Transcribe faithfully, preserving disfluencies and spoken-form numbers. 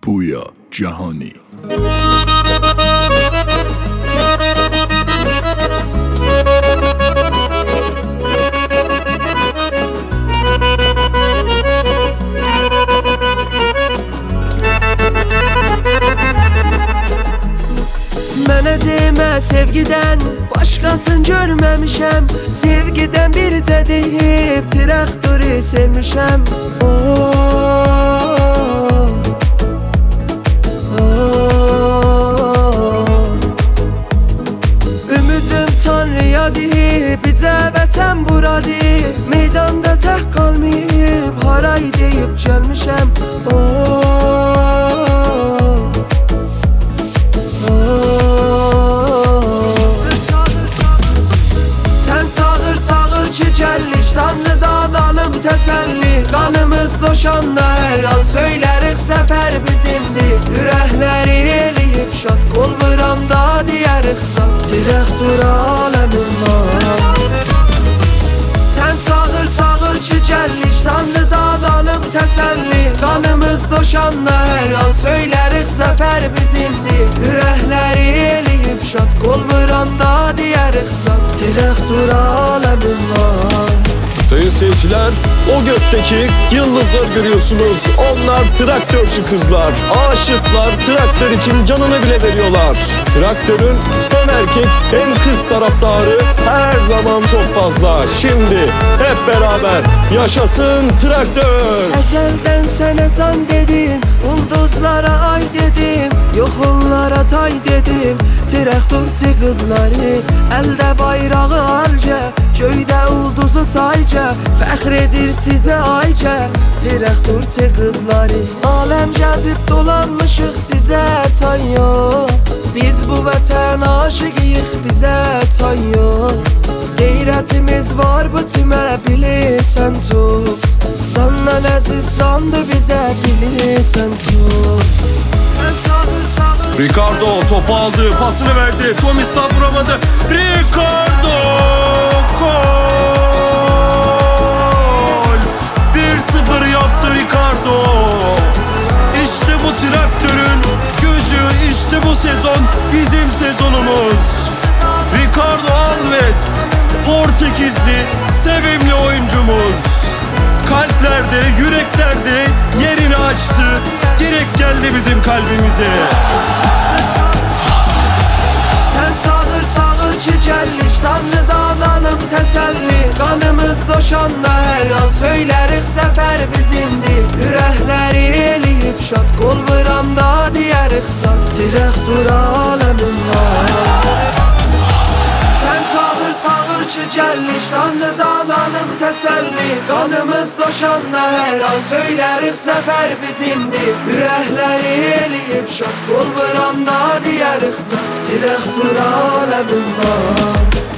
پویا جهانی. Mənə demə sevgidən başqasını görməmişəm. Sevgidən bircə deyib traktoru sevmişəm. Oh, oh. Ümidim Tanrıya deyib, bizə vətən buradır. Meydanda tək qalmayıb, haray deyib gəlmişəm. Oh, Tanrıdan alım təsəlli, qanımız coşanda hər an söylərik səfər bizimdir. Ürəkləri eləyib şad, qol vuranda deyərik can, traktor aləmin var. Sən çağır çağır ki gəlliş, Tanrıdan alım təsəlli, qanımız coşanda hər an söylərik səfər bizimdir. Ürəkləri eləyib şad, qol vuranda deyərik can, traktor aləmin var. Sayın seyirciler, o gökteki yıldızlar görüyorsunuz. Onlar traktörcü kızlar. Aşıklar, traktör için canını bile veriyorlar. Traktörün hem erkek hem kız taraftarı her zaman çok fazla. Şimdi hep beraber yaşasın traktör. Ezelden sənə can dedim, ulduzlara ay dedim, yox onlara tay dedim. Traktorçu qızları, əldə bayrağı alca, göydə ulduzu sayca, fəxr edir sizə ayca. Traktorçu qızları, aləm gəzib dolanmışıq, sizə tay yox. Biz bu vətən aşıqıyıq, bizə tay yox. Qeyrətimiz var bütümə, bilirsən çox. Candan əziz candı bizə, bilirsən çox. Sən çağır çağır. Ricardo topu aldı, pasını verdi, Tomis'ten vuramadı. Ricardo gol! bir sıfır yaptı Ricardo. İşte bu traktörün gücü, işte bu sezon bizim sezonumuz. Ricardo Alves, Portekizli sevimli oyuncumuz. Kalplerde, yüreklerde yerini açtı, direkt geldi bizim kalbimize. Sen çağır çağır ki gəlliş, Tanrıdan alım təsəlli, qanımız coşanda hər an söylərik səfər bizimdir. Ürəkləri eləyib şad, qol vuranda deyərik can, traktor aləmin var. Sen çağır çağır ki gəlliş, Tanrıdan alım təsəlli, qanımız coşanda hər an söylərik səfər bizimdir. Ürəkləri eləyib şad, qol vuranda deyərik can, traktor aləmin var.